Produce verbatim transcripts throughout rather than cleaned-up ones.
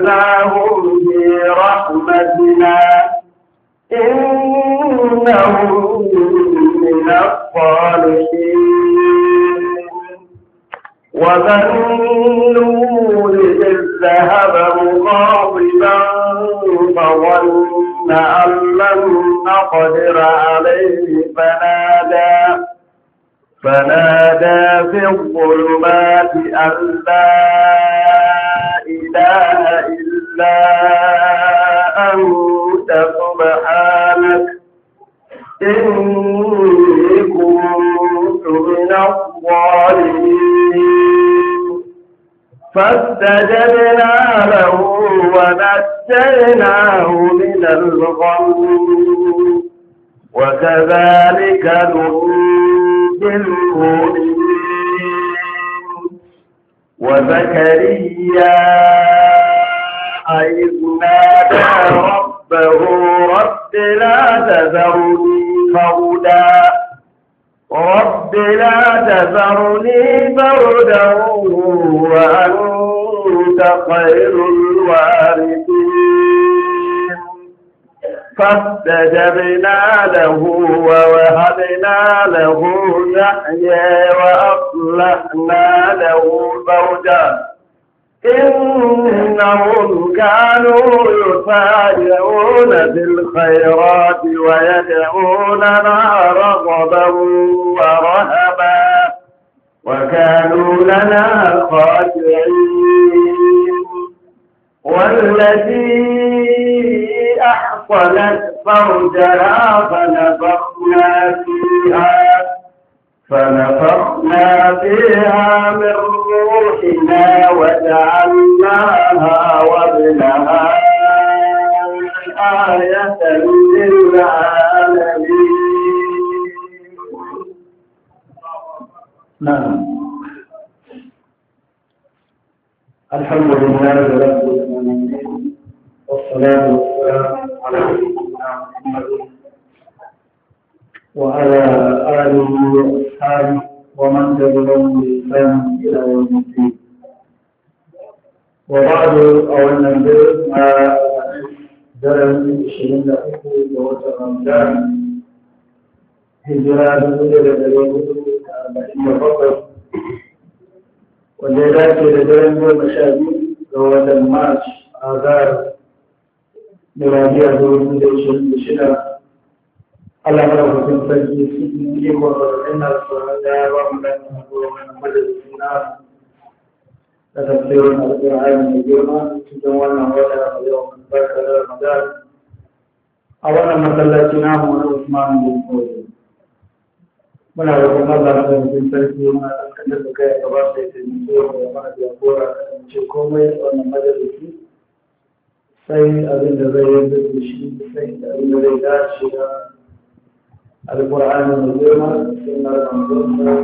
وأدخلناهم في رحمتنا إنهم من الصالحين وذا النور إذ ذهب مغاضبا فظن أن لن نقدر عليه فنادى فنادى في الظلمات أن لا إله إلا أنت سبحانك إني كنت من الظالمين فاستجبنا له ونجيناه من الغم وكذلك ننجي المؤمنين وزكريا إذ نادى ربه رب لا تذرني فردا رب لا تذرني فردا وأنت خير الوارثين فاستجبنا له ووهبنا له يحيى وأصلحنا له زوجا إنهم كانوا يسارعون بالخيرات ويدعوننا رغبا ورهبا وكانوا لنا خاشعين والتي أحصنت فرجها فنفخنا فيها فنفخنا فيها من روحنا وجعلناها وابنها آية للعالمين. نعم الحمد لله رب العالمين والصلاة والسلام على سيدنا محمد وعلى آله وأصحابه ومن تبعهم بإحسان إلى يوم الدين. وبعد أولا ما درس عشرين دقيقة ووتر رمضان هجرة بدر اليوم أربعين فقط والليلات لدرن ومشاهد ووتر مارس آذار ميلادية دون عشرين بشدة Allah madaukakin sarki cikin ikon ina tsoron da ya ba mu da wani majalisi na da tafsirin alƙur'ani mai girma cikin wannan wata a yau barka da Ramadan a wannan masallaci namu na Usman bin Fodo. Muna roƙon Allah madaukakin sarki muna tsakanin da kai gaba sai ta yi da mana jagora ce komai a wannan majalisi sai abin da zai yi da shi sai abin da zai dace da القرآن الكريم سنة رمضان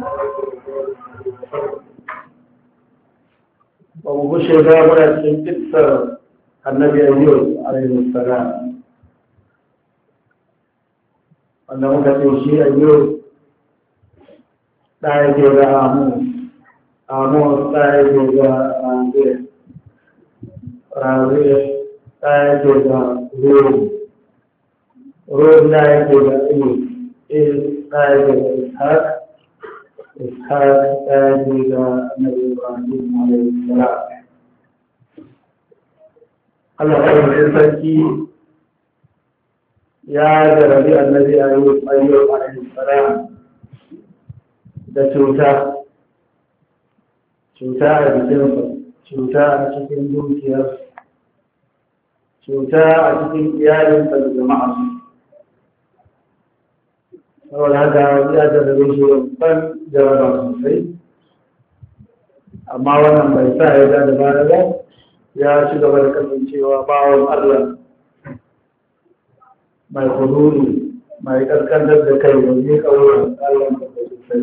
ومبشر بابا تكسر النبي أيوب عليه السلام أنه كتشي أيوب لا يجب آموس آموس لا يجب رانبير رانبير لا يجب روم روم لا يجب إيه إيه لا يجب إسحاق إسحاق لا يجب النبي إبراهيم عليه السلام الله خير الفكي يا جربي النبي أيوب أيوب عليه السلام da cuta cuta a jikinsa cuta a cikin dukiyar cuta a cikin iyalinsa da jama'a saboda haka ya jarrabe shi ban jarraba sosai amma wannan bai sa ya da baya ba ya ci gaba da kasancewa bawon Allah mai huduri mai kaskantar da kai da ne kawai Allah mai sosai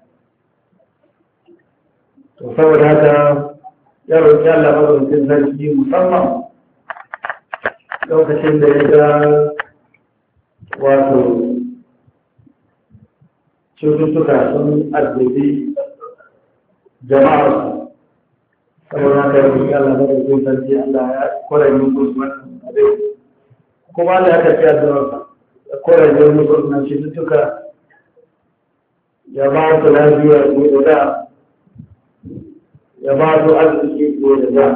to saboda haka ya roƙi Allah mazaunin sarki musamman lokacin da ya ga wato cututtuka sun addabi jama'ar saboda haka yi Allah da ke sarki Allah ya kwarai musu wannan abin kuma Allah ya karfi addu'arsa ya kwarai musu na cututtuka ya ba su lafiya ko da ya ba su arziki ko da da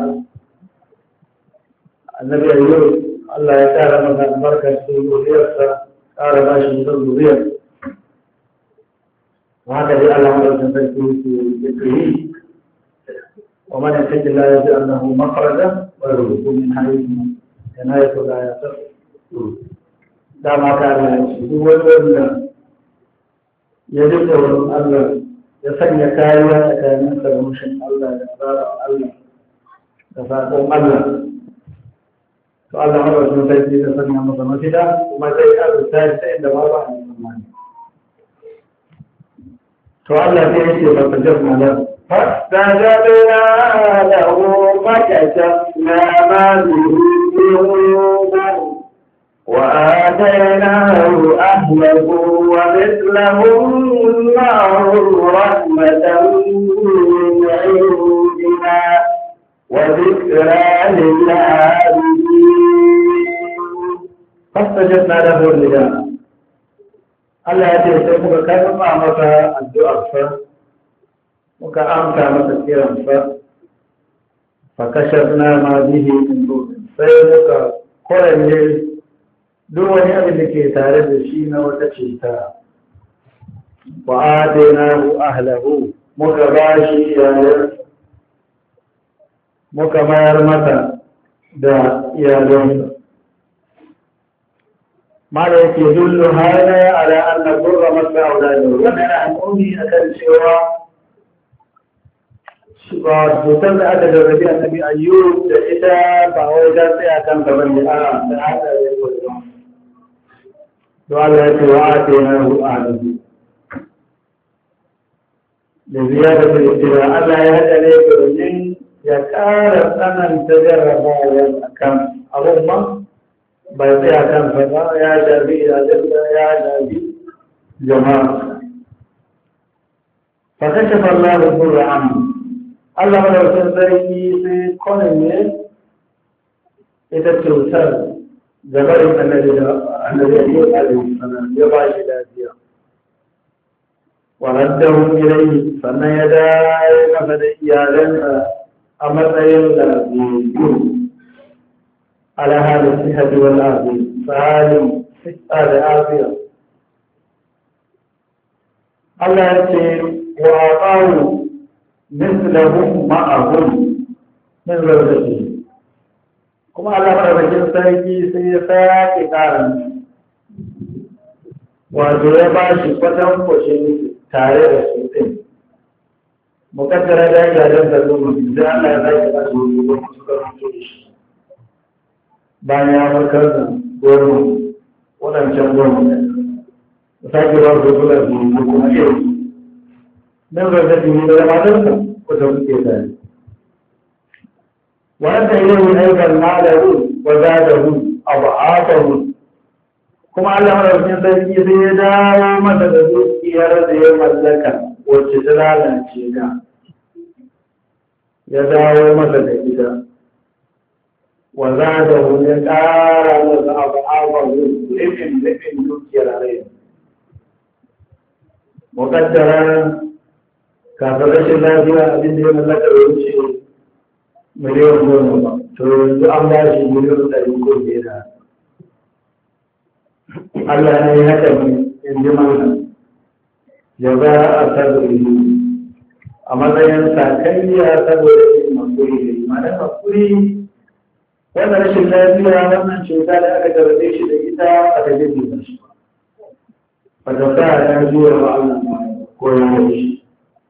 annabi ayyub Allah ya kara masa albarka cikin zuriyarsa kara ba shi mutum zuriyar haka dai Allah madaukakin sarki ke yi ومن يتق الله يجعل له مخرجا ويرزقه من حيث حيث لا يحتسب دama kana shi duk wanda ya ji tsoron Allah ya sanya kariya tsakanin sa da mushin Allah da tsarin Allah da sakon Allah to Allah ma wasu sarki da sanya masa mafita kuma zai arzuta shi ta inda ba ba a tsammani to Allah sai ya ce ba ta jabna lahu فاستجبنا له فكشفنا ما به من ضر وآتيناه أهله ومثلهم معهم رحمة من عندنا وذكرى للعابدين فاستجبنا له النداء Allah ya ce sai muka karɓa masa addu'arsa muka amsa masa kiransa fa kashafna ma bihi min dur sai muka koranye duk wani abin da ke tare da shi na wata cuta wa atainahu ahlahu muka bashi iyalan muka mayar masa da iyalansa ma da yake dullu hada ala anna durra masa auladu wannan al'ummi akan cewa ba cutar da aka jarrabi annabi ayyub da ita ba wai ta tsaya kan gaban da a da hada ya koyi don Allah ya ce wa ate na ru'adu da ziyara da itira Allah ya hada ne domin ya ƙara tsananta jarrabawa a kan abun ma bai tsaya kansa ba ya shafi iyalinsa ya shafi jama'a fa kashafa Allah al-burra anhu Allah madaukakin sarki sai kwanan ne ita cutar da barin annabi da annabi a yau alaihi salam ya ba shi lafiya wa raddahu ilayhi sannan ya dawo masa da iyalansa a matsayin da biyu ala halin sihati wal afiya sahalin siha da afiya Allah ya ce wa aqamu مثلهم معهم من زوجته kuma Allah madaukakin sarki sai ya sake karan wato ya ba shi kwatan kwashin tare da su ɗin mukaddara da iyalan da zuwa da Allah ya sake ba shi wani wani suka rubuto da shi bayan ya farkar da goma waɗancan goma da sake ba su zuwa da kuma yau nan zai ne da matarsa wata kuke tare wanda ilayhi aidan malahu wa zadahu ab'atahu kuma Allah madaukakin sarki sai ya dawo masa da dukiyar da ya mallaka wacce ta lalace ka ya dawo masa da gida wa zadahu ya ƙara masa ab'atahu ifin ifin dukiyar rai muqaddara kafin rashin lafiya abin da ya mallaka da wuce miliyan goma ba to yanzu an ba shi miliyan ɗari ko fiye da Allah ne ya haka ne in ji mana ya za a sabiri a matsayin sakayya saboda yin makuri da imanin makuri wannan rashin lafiya wannan cuta da aka jarabe shi da ita aka jirgin da shi ba ta sa ya zuwa wa Allah ko ya yi shi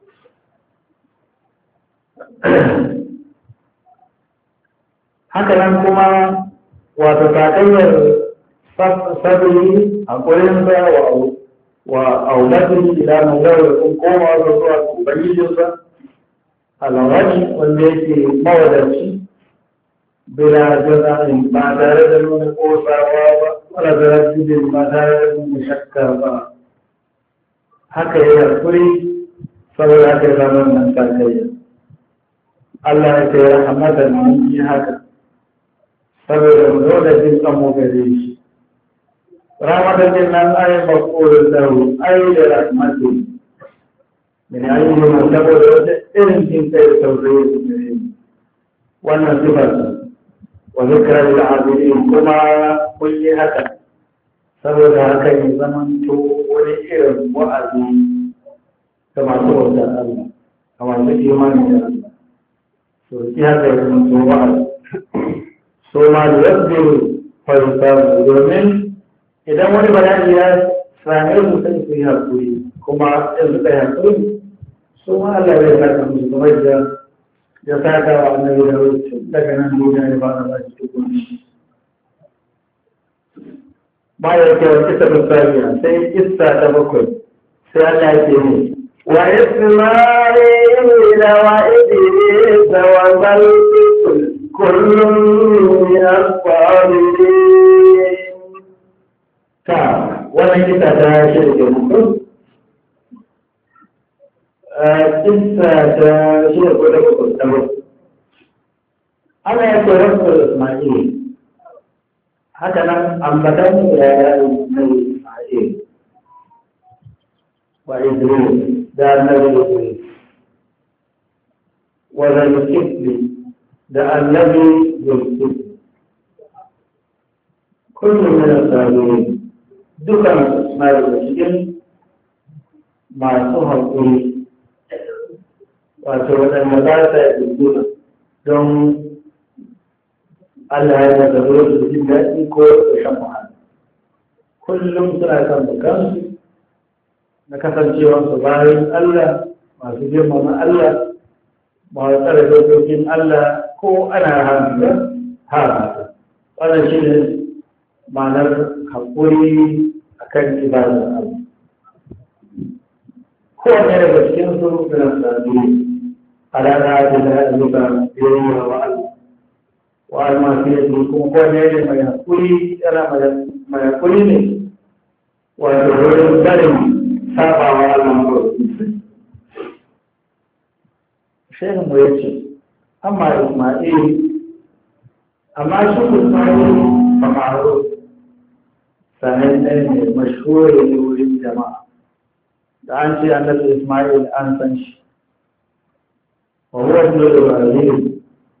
haka nan kuma wato takayyar sabiri a ƙurinsa wa aulatin ilanin yau da kun koma da zuwa ubangijinsa alawari wanda yake mawadarci bila jiranin ba tare da nuna ƙosawa ba wala da rajibin ba tare da nuna shakka ba haka yi harkuri saboda aka zama nan takayyar Allah ya ce rahmatan mun yi haka saboda mu zo da jin kan mu gare shi rahmatan din nan ai maqulul lahu ai da rahmatin min ayi ma saboda wata irin jin kai da tausayi da gare shi wannan sifar wa zikra lil abidin kuma mun yi haka saboda haka ya zamanto wani irin wa'azi ga masu bautar Allah ga masu imani da Allah to ki haka ya zamanto wa'azi so ma da yadda farka domin idan wani bayani ya same su sai su yi hakuri kuma in suka yi hakuri so ma Allah ya saka musu kamar da ya saka wa annabi da wuce daga nan duniya ya ba da baki tukunci bayan kyau kisa misaliya sai kisa ta bakwai sai Allah ya ce ne wa isma'il wa idris wa zalkifl kullum min as-sabirin ta wannan kisa ta shirke mutum kisa ta shirke ko da bakwai ta bakwai Allah ya ce rasul Isma'il haka nan ambatan ya yi mai Isma'il wa Idris da annabi Idris wa Zulkifli da annabi Zulkifli kullum min as-sabirin dukan Isma'il da cikin masu haƙuri wato waɗanda ba sa yi don Allah ya daga zuwa su jin daɗi ko da shan wahala. Kullum suna kan bukansu na kasancewarsu bayan Allah masu girmama Allah masu tsare dokokin Allah ko ana hannu haka. Wannan shi ne ma'anar haƙuri a kan ibadar Allah. Kowane daga cikin su suna sami alaƙa da ayyuka biyayya wa Allah. والمعصية يكون قوي ما يقولي أنا ما يقولي ويقول الكلم سبع على المقول شيء مهم أما إسماعيل أما شوف إسماعيل فمعروف فهذا مشهور يقول الجماعة أنت أن إسماعيل أنسنش وهو ابن إبراهيم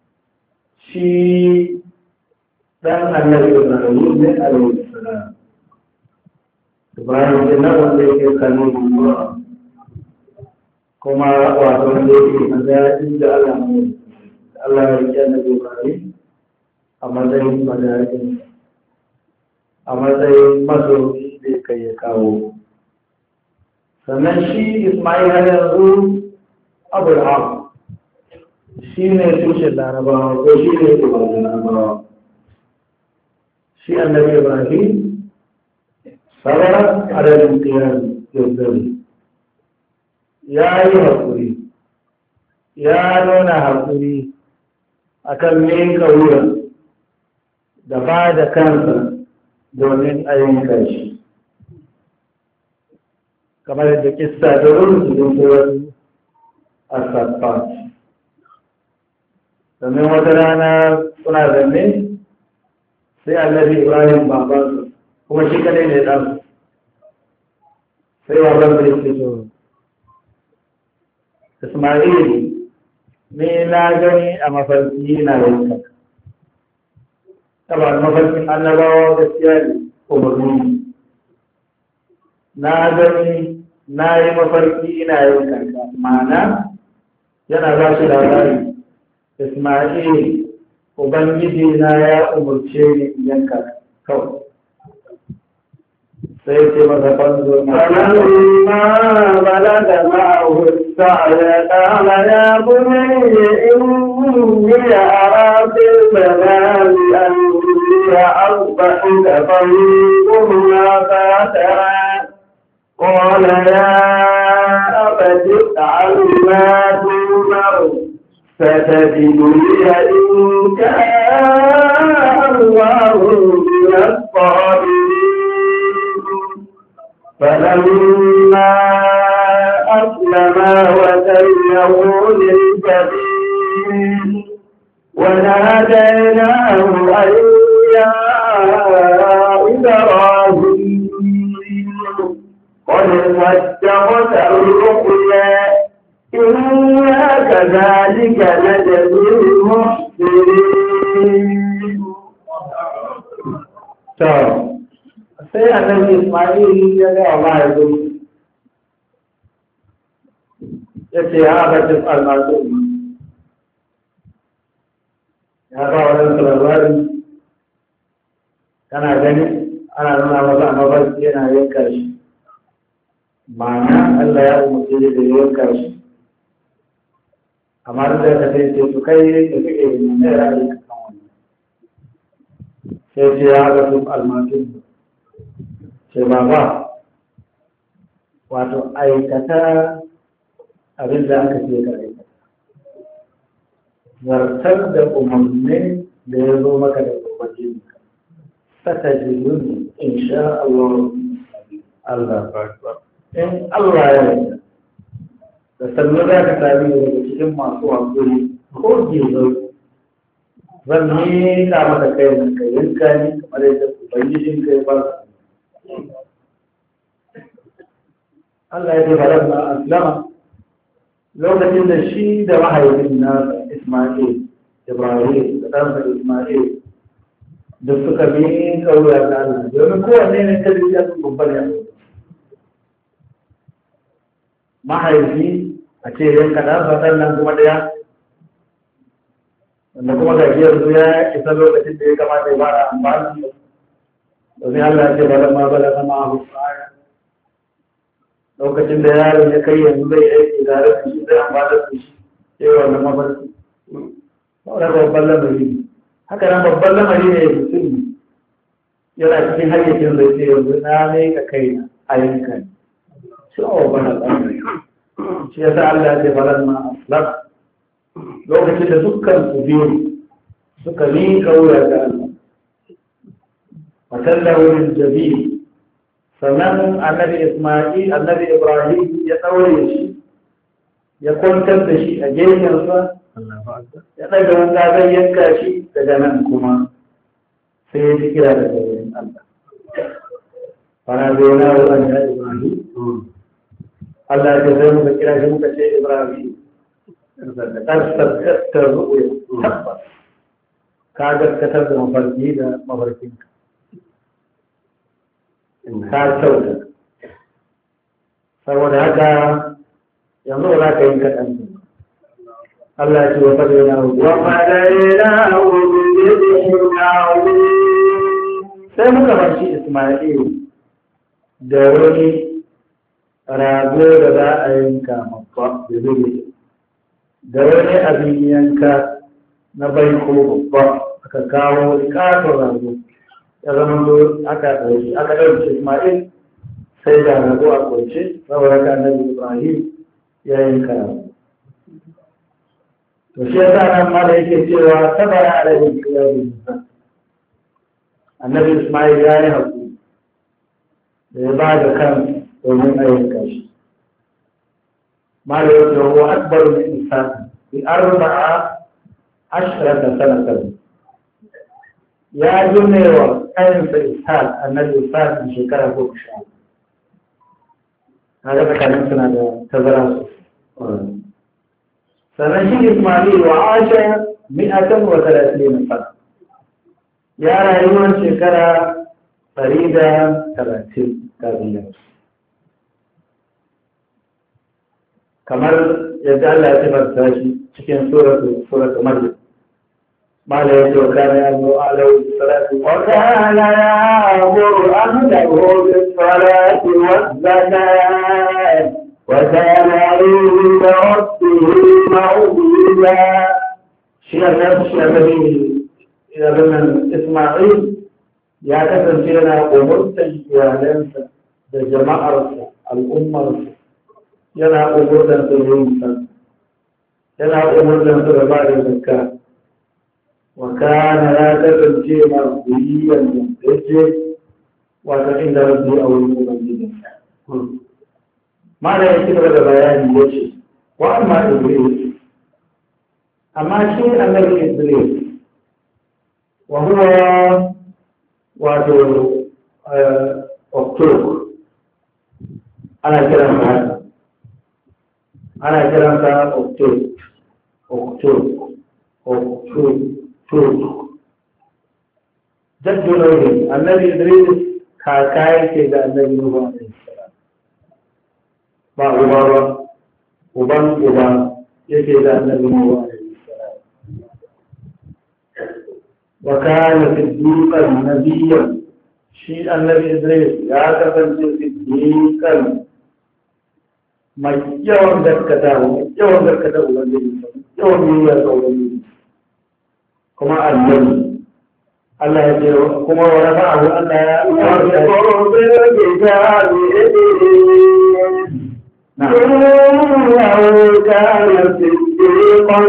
shi ɗan annabi Ibrahim ne alaihi salam. Ibrahim ne na wanda yake kanu ruwa kuma wato wanda yake mazaɗin da Allah ne Allah ya rike annabi Ibrahim a matsayin mazaɗin a matsayin masoyi da kai ya kawo. Sannan shi Ismail har yanzu Abraham shi ne tushen larabawa ko shi ne tushen larabawa shi annabi Ibrahim sabara adadin kiyar yanzu ya yi haƙuri ya nuna haƙuri a kan miƙa wuya da ba da kansa domin ayyuka shi kamar da kista da rurrutun turan asafat domin wata rana suna zanne sai annabi Ibrahim babansu kuma shi kadai ne ɗansu sai baban da yake so Ismail ni na gani a mafarki na yanka saboda mafarkin annabawa gaskiya ne umarni na gani na yi mafarki ina yanka ma'ana yana ba shi labari Isma'il, Ubangiji na ya umurce ni yanka kawai. Sai ce masa fanzo na. Falamma balaga ma'ahu sa'ya qala ya bunayya inni ara fil manami anni asbahuka fanzur ma tara. Qala ya abati if'al ma tu'mar. فتجدني إن شاء الله من الصابرين فلما أسلما وتله للجبين صدقت الرؤيا إنا كذلك نجزي المحسنين. sai annabi Ismail ya ga Allah ya zo ya ce ya ga tis almazu ya ba wannan labarin kana gani ana nuna masa mafarki yana yanka shi ma'ana Allah ya umarce da ya yanka shi amma duk da ka sai ce su kai da suke ne ra'ayi kan wannan sai ce ya ga tis almazu sai baba wato aikata abin da aka ce ka aikata zartar da umarni da ya zo maka da umarni sata jirgin in sha Allah Allah in Allah ya yi da sannu za ka sami daga cikin masu hankali ko gizo zan miƙa maka kai na ka yanka ni kamar yadda ubangijin kai ba Allah ya ce falamma aslama lokacin da shi da mahaifin na Ismail Ibrahim da ɗansa Ismail da suka bi kauya da Allah domin kowanne ne ta biya su babban yanzu mahaifi a ce yanka ɗansa ɗan kuma ɗaya wanda kuma ga yanzu ya isa lokacin da ya kamata ya fara amfani domin Allah ya ce falamma balaga ma'ahu aya lokacin da yaron ya kai yanzu zai aiki tare da shi zai amfana da shi sai wannan mafarki saboda babban lamari haka nan babban lamari ne mutum yana cikin hayyacin zai ce yanzu na ne ka kai na a yanka ne shi a babban al'amari shi ya sa Allah ya ce falan ma aslam lokacin da dukkan su biyu suka miƙa wuya ga Allah matallawin jabi sannan annabi Ismail annabi Ibrahim ya ɗaure shi ya kwantar da shi a gefensa ya ɗaga wanda zai yanka shi daga nan kuma sai ya ji kira daga wurin Allah fara zai na wurin ya Ibrahim Allah ya zai muka kira shi muka ce Ibrahim ƙarfafatar ru'uya tabbas ka gaskatar da mafarki da mafarkinka ka kyauta saboda haka yanzu za ka yi kaɗan Allah ya ce wa fadai na hudu wa fadai na hudu sai muka barci Ismail da wani rago da za a yanka mabba da zai da wani abin yanka na baiko babba aka kawo wani ƙaton rago ya zama zo aka ɗauki aka ɗauki Ismail sai da rago a kwance saboda ka annabi Ibrahim ya yanka rago to shi yasa nan ma da yake cewa tabara alaihi qiyamul annabi Ismail ya yi haƙuri da ya ba da kan domin a yanka shi ma da yake huwa akbar min insan bi arba'a ashrata sanatan ya girme wa kayansa ishaq annabi ishaq a shekara goma sha na ga tsakanin suna da tazara sosai sannan shi Ismail wa asha mi'atan wa talatin sana ya rayuwar shekara ɗari da talatin kafin yau kamar yadda Allah ya tabbata shi cikin suratu suratu Maryam ما لا يتوكل أنه أعلى بالصلاة وكان يأمر أهله بالصلاة والزكاة وكان عند ربه مرضيا شيء نفس الذي إذا قلنا إسماعيل يا كثر فينا أمرت إيالنسا بجماعة الأمة ينا أمرت تجينسا ينا أمرت تبعد الزكاة وكان لا تبنتي مرضيا يجب وعند ربي أو المبنين ماذا يكتب هذا بيان يجب وأما إبليس أما شيء الذي إبليس وهو وعد أكتوبر ana kiransa haka ana kiransa oktob oktob oktob jaddu nauyi annabi idris kaka yake da annabi nuhu alaihi salam ba uba ba uban uba yake da annabi nuhu alaihi salam wa kana siddiqan nabiyyan shi annabi idris ya kasance siddiqan mai yawan gaskata yawan gaskata ubangiji yawan niyya ga ubangiji kuma annabi Allah ya ce kuma wa rafa'ahu Allah ya warka إنه كان صديقا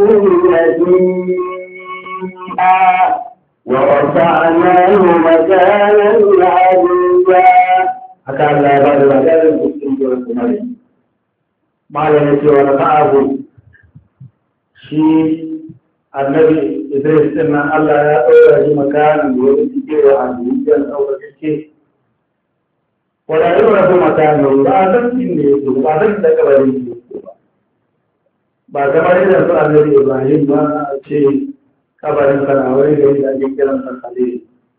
نبيا ورفعناه مكانا عليا haka Allah ya bada labarin cikin jiran kumari malam ya ce wa rafa'ahu shi annabi Idris din nan Allah ya ɗaura shi makanan da wani cike wa hannun ɗaukar ce wala yau rafu makanan ba a san inda ya ce ba a san da kabarin ya ce ba ba kamar yadda su annabi Ibrahim ba a ce kabarin sanawai da yadda ake kiran sa Khalil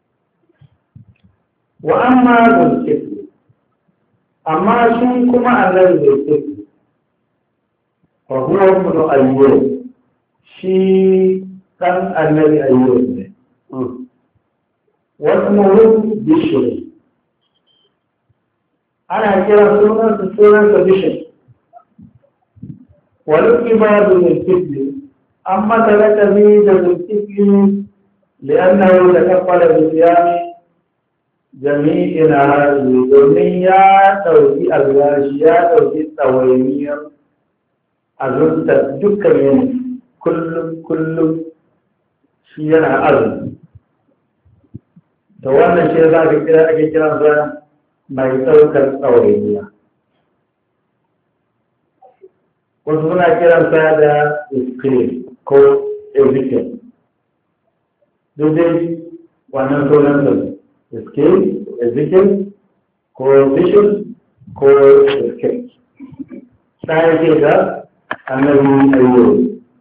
wa amma zulkifli amma shi kuma annabi zulkifli fa huwa ibn ayyub shi kan annabi ayyub ne wasmuhu bishr ana kiran sunan su sunan sa bishr wal ibadu min kifli amma talakabi da kifli li'annahu takaffala bi siyami jami'ina hadi domin ya dauki alwashi ya dauki tsawainiyar azunta dukkan yanayi kullum kullum shi yana azumi da wannan shi za ka kira ake kiransa mai ɗaukar tsawainiya wasu suna kiransa da iskri ko ezekiel duk dai wannan sunan da iskri ezekiel ko vision ko iskri ɗaya ke da annabi ayyubi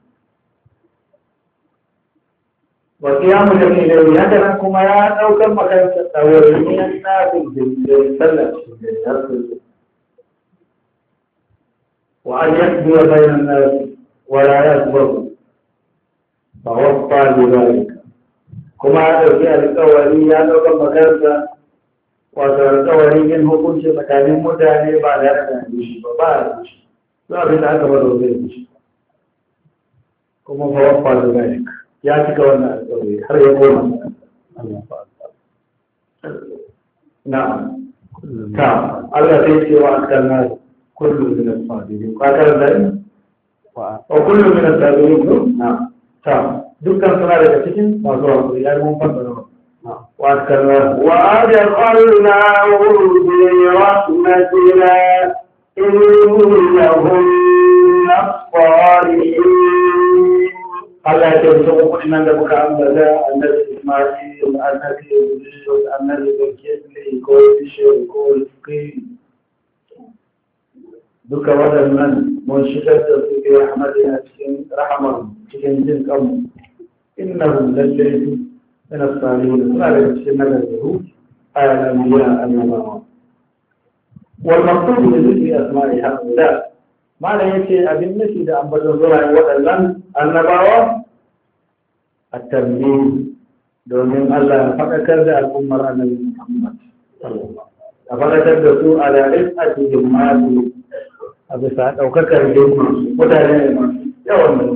وقيام الجميل هذا كما يا أو كم كان توريني الناس بالسلة وأن يقضي بين الناس ولا يكبر فوفى بذلك كما هذا في الأولي يا أو كم كان وتوريني هو كل شيء مكان مداني بعد هذا الشيء بعد الشيء لا بد كبر ذلك كما فوفى بذلك ya cika wannan alƙawari har ya koma na'am ta Allah sai ce wa akalna kullu min as-sabirin ka karanta ne wa kullu min as-sabirin na'am ta dukkan suna daga cikin masu hakuri ya mun fara wa akalna wa adkhalna bi rahmatina innahum as-salihin Allah ya ce mutum nan da muka ambata annabi Isma'il annabi Yusuf annabi Bakiri ko Bishir ko Rizqi duka waɗannan mun shigar da su ke rahmati a cikin rahamar cikin jin kanmu innahum lallai min as-salihin suna da cikin nagaru ayalan biya annabawa wal maqsud bi dhikri asma'i haula malam yace abin nufi da ambaton zuwa waɗannan annabawa a tarbiyyar domin Allah ya faɗakar da al'ummar annabi Muhammad a faɗakar da su a lalai a cikin masu a bisa ɗaukakar girma mutane ne masu yawan da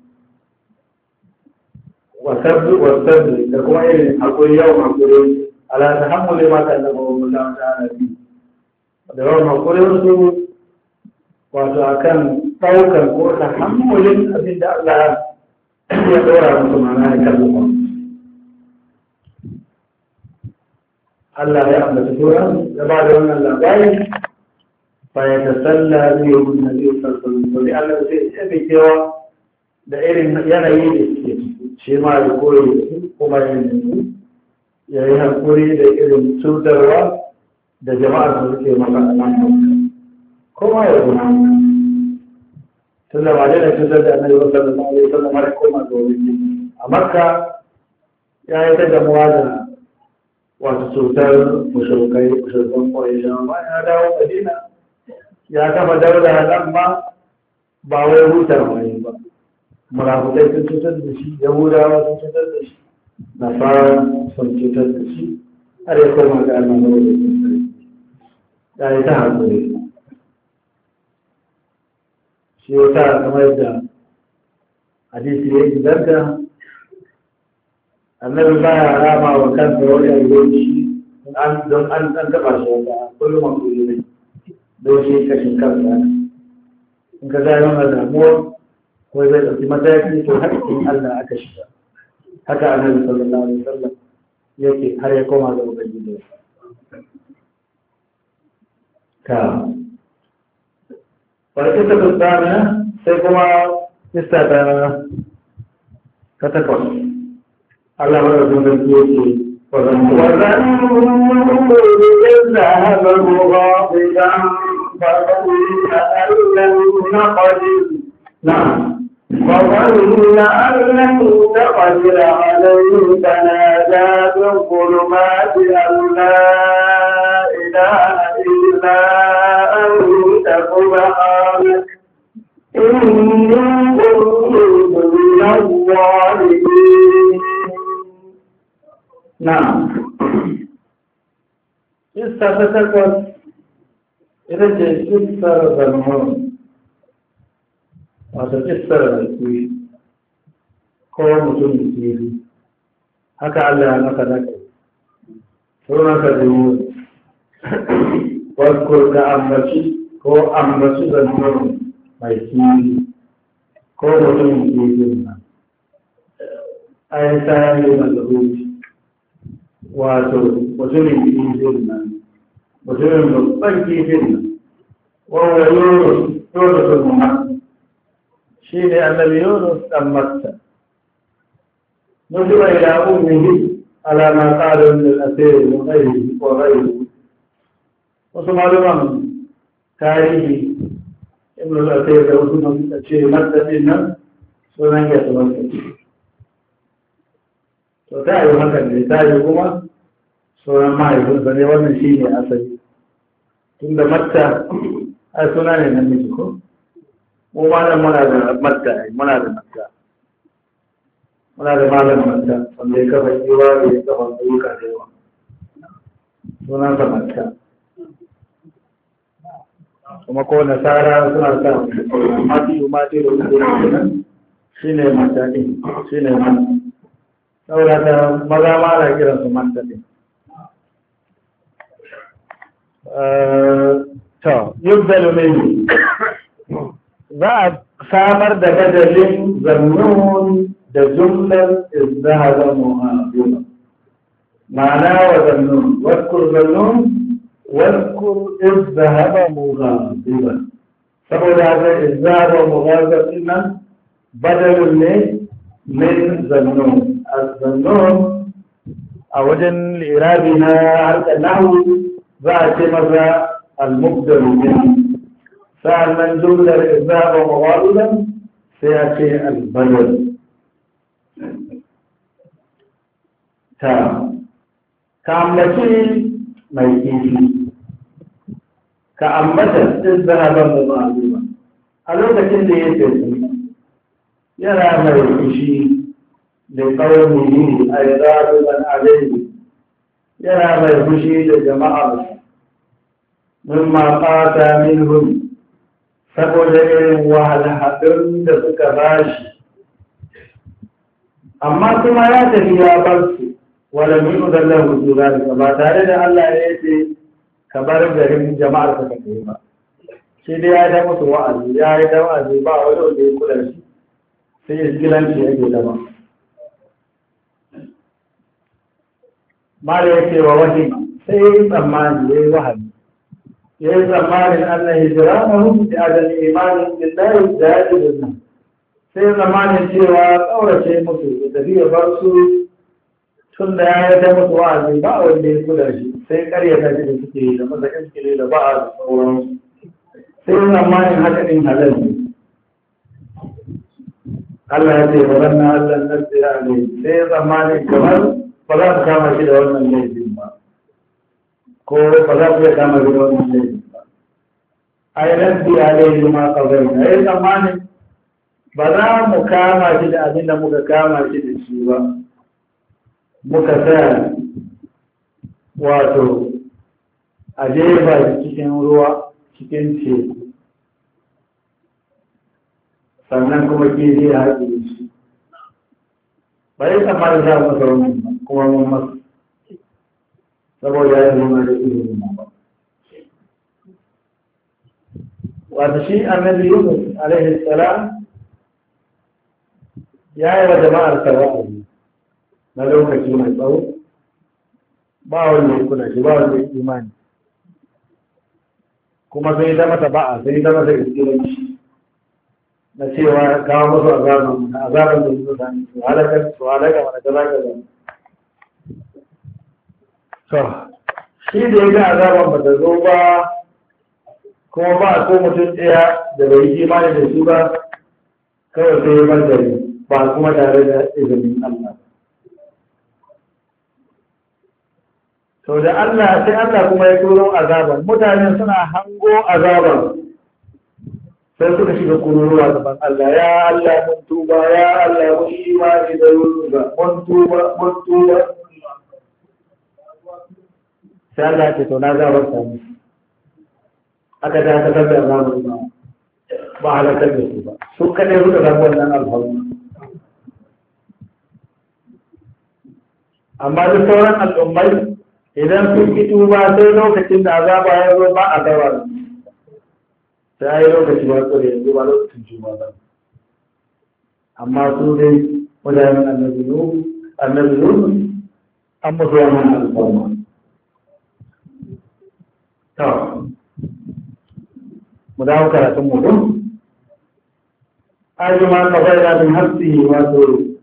wasabbi wasabbi da kuma irin haƙuri yawan haƙuri ala ta hammule mata da mawamman ta arabi da yawan haƙurin su wato akan ɗaukar ko ta hammulin abin da Allah ya ɗora musu mana ya kalluwa Allah ya ambata turan ya ba da wannan labari fa ya tasalla zai yi nabi sallallahu alaihi wasallam Allah zai tsaye kewa da irin yanayi da suke shi ma ya koyi kuma ya yi hankuri da irin cutarwa da jama'ar da suke masa a nan kuma ya zuwa tun da ba da cutar da annabi sallallahu alaihi wasallam har koma ga wani a makka ya yi ta damuwa da wato cutar mushrikai mushrikan quraish amma ya dawo madina ya kafa daula nan ma ba wai hutar mai ba murafukai sun cutar da shi yahudawa sun cutar da shi nasara sun cutar da shi har ya koma ga Allah mai da ya yi ta hankali shi ya sa kamar da hadisi ya yi zarga annabi ba ya rama wa kansa wani alwani don an taɓa shi wata kullum a kullum ne don shi kashin kansa in ka gano na damuwa ko zai ɗauki mataki to haƙƙin Allah aka shiga haka annabi sallallahu alaihi wasallam yake har ya koma ga ubangiji ka farki ta tsana sai kuma ista ta ta takwas Allah mara zuwa yake وَذَنُّونَ ذَهَبَ مُغَاضِبًا فَظَنَّ أَن لَّن نَّقْدِرَ نعم فظن أن لن نقدر عليه فنادى في الظلمات أن لا إله إلا أنت سبحانك إني كنت من الظالمين. نعم استفتكت إذا جئت ظنون wato kissar da ke ko mutum da ke haka Allah ya maka da kai sunan ka da yi wasu da ambaci ko ambaci da nuna mai kiri ko mutum da ke yi na ayyata ya yi da rufi wato mutumin kifin nan mutumin babban kifin nan wawa yoro yoro sun muhammadu shi ne annabi Yunus ɗan Makka. Nufiwa ila ummihi ala ma qala min al-asir wa ghayrihi wa ghayrihi. Wasu maluman tarihi Ibn al-Asir da wasu man ce Makka din nan sunan ya Makka. To ta yi haka ne ta yi kuma sunan mahaifinsa ne wannan shi ne asali. Tunda Makka ai suna ne namiji ko? mu malam muna da matta muna da matta muna da malam matta wanda ya kafa yiwa da ya kafa duka da yawa sunan sa matta kuma ko nasara suna sa mati mati da wani shi ne matta ɗin shi ne matta saboda ta maza ma na kiran su matta ɗin to yubdalu minni za a samar da badalin zannun da jumlar izahaba mu'abima ma'ana wa zannun wadkur zannun wadkur izahaba mu'abima saboda haka izahaba mu'abima nan badalin ne min zannun az-zannun a wajen lirabi na harkar nahu za a ce masa al-mubdalu min sa'annan jumlar izaba mawaludan sai ya ce albadal ta ka ambaci mai kifi ka ambata izaba mawaludan a lokacin da ya ce yana mai fushi da kawai a yi zaɓuɓɓen alaihi yana mai fushi da jama'ar min ma fata min hun saboda irin wahalhaɗin da suka bashi amma kuma ya tafi ya bar su wala min udallahu zalika ba tare da Allah ya ce ka bar garin jama'ar ka kai ba shi dai ya da musu wa'azi ya yi da wa'azi ba wani wanda ya kula shi sai ya kilanci yake da ba mala ya ce wa wahima sai ya yi tsammani ya yi wahabi ya yi tsammanin Allah hijiranahu da adal imanin billahi jahilun nan sai zamanin cewa kaurace musu da tafiya bar su tun da ya yi ta musu wa'azi ba wanda ya kula shi sai karya ta da suke da masa iskile da ba a da sauran sai zamanin haka ɗin halal ne. Allah ya ce ba zan na Allah na tsira ne sai zamanin kamar ba za su kama shi da wannan laifin ba ko ba za su iya kama shi da wannan laifin ba. A yi nan tsira laifin ma kawai na yi zamanin ba za mu kama shi da abin da muka kama shi da shi ba. Muka sa wato a jefa cikin ruwa cikin teku sannan kuma ke zai haɗe shi ba yi tsammanin za mu masa wani kuma mun masu saboda ya zama da ilimin ba. Wata shi annabi Yunus alaihi salam ya yi wa jama'ar wa'azi na lokaci mai tsawo ba wanda ya kula shi ba wanda ya imani kuma sai ta mata ba'a sai ta mata iskiranci na cewa kawo musu azaban na azaban da su sami su halakar su halaka mana ta zaka zama to shi da ya ga azaban ba ta zo ba kuma ba ko mutum ɗaya da bai yi imani da su ba kawai sai ya bar gari ba kuma tare da izinin Allah. To da Allah sai Allah kuma ya turo azaban mutane suna hango azaban sai suka shiga kururuwa gaban Allah ya Allah mun tuba ya Allah mun imani da Yunusa mun tuba mun tuba sai Allah ce to na zabar ta musu aka da aka tabbata azaban ba ba halakar da su ba su kadai suka zama wannan alfarma amma duk sauran al'ummai idan sun ki tuba sai lokacin da azaba ya zo ba a gaba sai yi lokaci ba tsore yanzu ba lokacin tuba ba amma su dai wajen annabi nuhu annabi nuhu an musu wannan alfarma to mu dawo karatun mu don ajima ka faida min hafsihi wato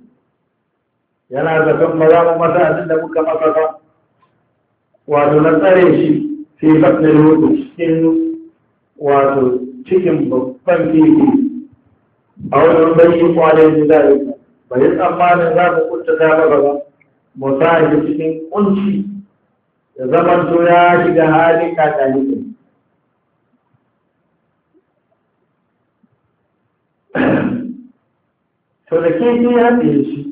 yana zaton ba za mu masa abin da muka masa ba wato na tsare shi fi batnin hutu cikin wato cikin babban kifi a wani bayi kwalai da zai bai tsammanin za mu kunta ta masa ba mu sa shi cikin kunci da zaman to ya shiga halin kakalikin to da kifi ya ɗaya shi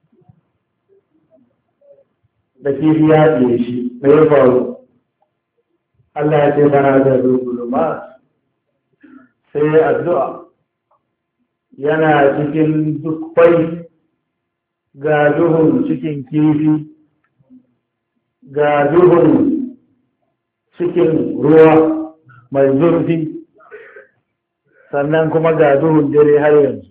da kifi ya ɗaya shi da ya faru Allah ya ce bana da zulma sai addu'a yana cikin dukkai ga duhun cikin kifi ga duhun cikin ruwa mai zurfi sannan kuma ga duhun dare har yanzu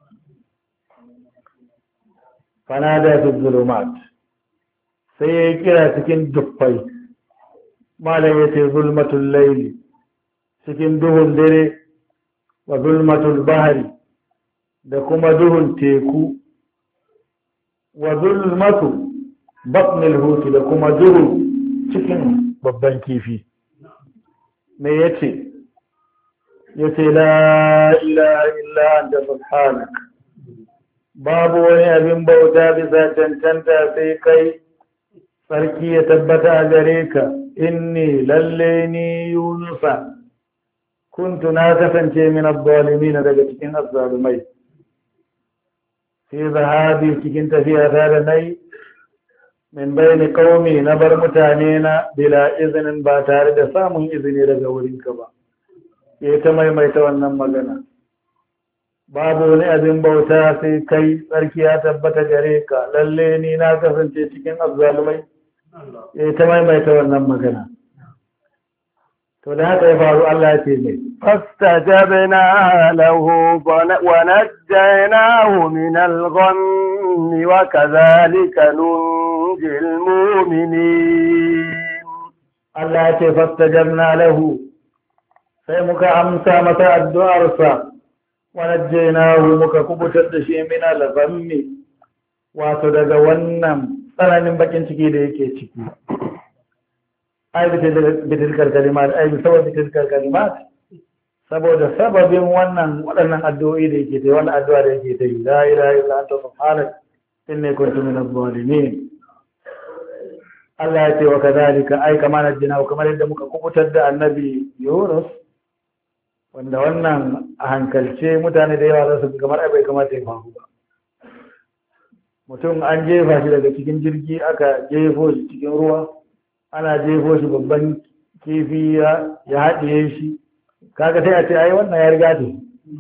fanada fi zulumat sai ya yi kira cikin dukkai malam ya ce zulmatul laili cikin duhun dare wa zulmatul bahari da kuma duhun teku wa zulmatu batnil hutu da kuma duhun cikin babban kifi me yace yace la ilaha illa anta subhanak babu wani abin bauta bisa cancanta sai kai sarki ya tabbata a gare ka inni lalle ni yunusa kuntu na kasance min az-zalimin daga cikin azzalumai fi zahabi cikin tafiya ta da nai min bayni qaumi na bar mutane na bila izinin ba tare da samun izini daga wurinka ba ya ta maimaita wannan magana babu wani abin bauta sai kai tsarki ya tabbata gare ka lalle ni na kasance cikin azzalumai ya ta maimaita wannan magana to da haka ya faru Allah ya ce mai fastajabna lahu wa najjaynahu min al-ghammi wa kadhalika nunjil mu'minin Allah ya ce fastajabna lahu sai muka amsa masa addu'arsa wa najjaynahu muka kubutar da shi min al-ghammi wato daga wannan tsananin bakin ciki da yake ciki ai bitilkar kalimat ai bisawar bitilkar kalimat saboda sababin wannan waɗannan addu'o'i da yake ta yi wannan addu'a da yake ta yi la ilaha illa anta subhanaka inni kuntu minaz zalimin. Allah ya ce wa kadhalika ai kama najina kamar yadda muka kubutar da annabi Yunus, wanda wannan a hankalce mutane da yawa za su kamar ai bai kamata ya faru ba. Mutum an jefa shi daga cikin jirgi aka jefo shi cikin ruwa, ana jefo shi babban kifi ya haɗiye shi, kaga sai a ce ai wannan ya riga ta.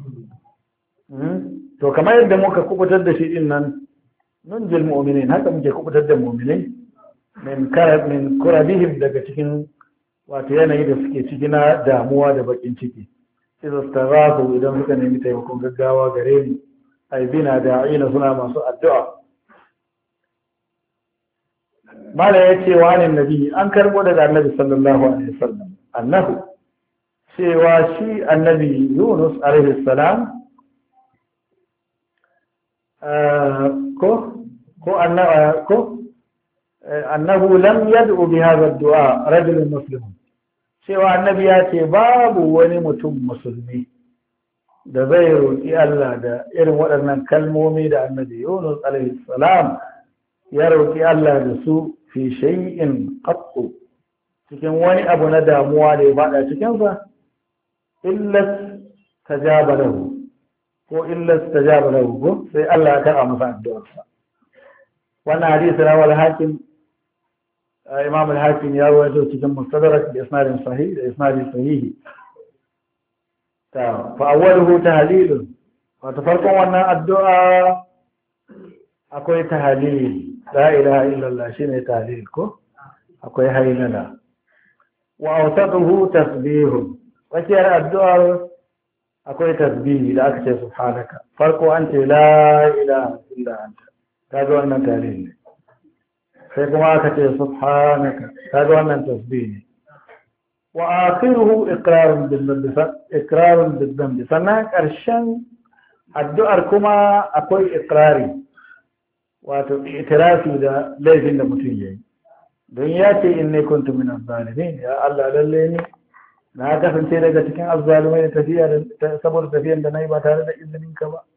To kamar yadda muka kubutar da shi din nan nun jil mu'minin, haka muke kubutar da mu'minai min karab min kurabihim daga cikin wato yanayi da suke ciki na damuwa da bakin ciki. Iza staghathu idan suka nemi taimakon gaggawa gare ni, ai bina da'ina suna masu addu'a. Mala ya ce wa anin nabi an karbo daga annabi sallallahu alaihi wasallam annahu cewa shi annabi Yunus alaihi salam ko ko annabi ko annahu lam yad'u bi hadha ad-du'a rajul muslim, cewa annabi ya ce babu wani mutum musulmi da zai roƙi Allah da irin waɗannan kalmomi da annabi Yunus alaihi salam ya roƙi Allah da su fi shay'in qattu, cikin wani abu na damuwa da ya bada cikin sa illa tajaba lahu ko illa tajaba lahu ko sai Allah ya karɓa masa addu'arsa. Wannan hadisi rawal hakim Imam al-Hakim ya rawaito cikin Mustadrak da isnadin sahih da isnadin sahihi. Ta fa awwaluhu tahlil, wato farkon wannan addu'a akwai tahlil, la ilaha illallah shine tahlil ko akwai haylala. Wa awsatuhu tasbih, wakiyar addu'ar akwai tasbihi da aka ce subhanaka. Farko an ce la ilaha illa anta, kaga wannan tahlil ne. sai kuma aka ce subhanaka, kaga wannan tasbih ne. Wa akhiruhu iqrarun bil iqrarun bil dhanbi, sannan karshen addu'ar kuma akwai iqrari, wato itirafi da laifin da mutum yayi. Don ya ce inni kuntu minaz zalimin, ya Allah lalle ni na kasance daga cikin azzalumai da tafiya saboda tafiyan da nayi ba tare da izinin ka ba.